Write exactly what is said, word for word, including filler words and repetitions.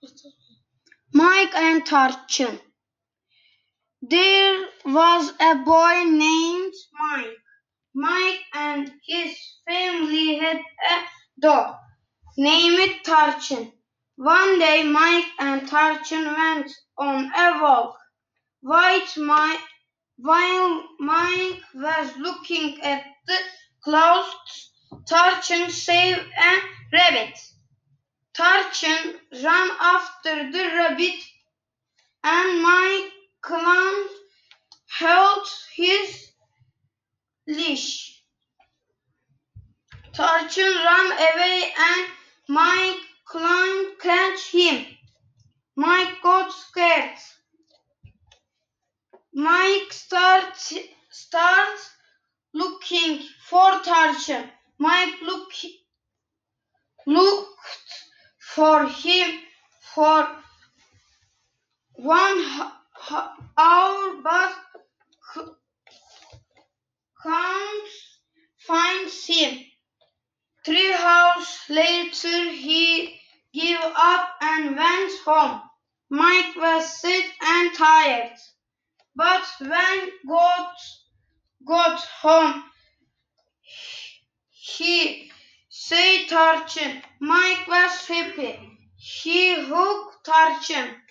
Mike and Tarçın. There was a boy named Mike. Mike and his family had a dog named Tarçın. One day Mike and Tarçın went on a walk. While Mike was looking at the clouds, Tarçın saw a rabbit. Tarçın ran after the rabbit, and Mike clung, held his leash. Tarçın ran away, and Mike clung, catch him. Mike got scared. Mike starts start looking for Tarçın. Mike look, looked for him for one hour, but can't find him. Three hours later, he gave up and went home. Mike was sad and tired, but when God got home, he saw Tarçın. Mike was happy. He hugged Tarçın.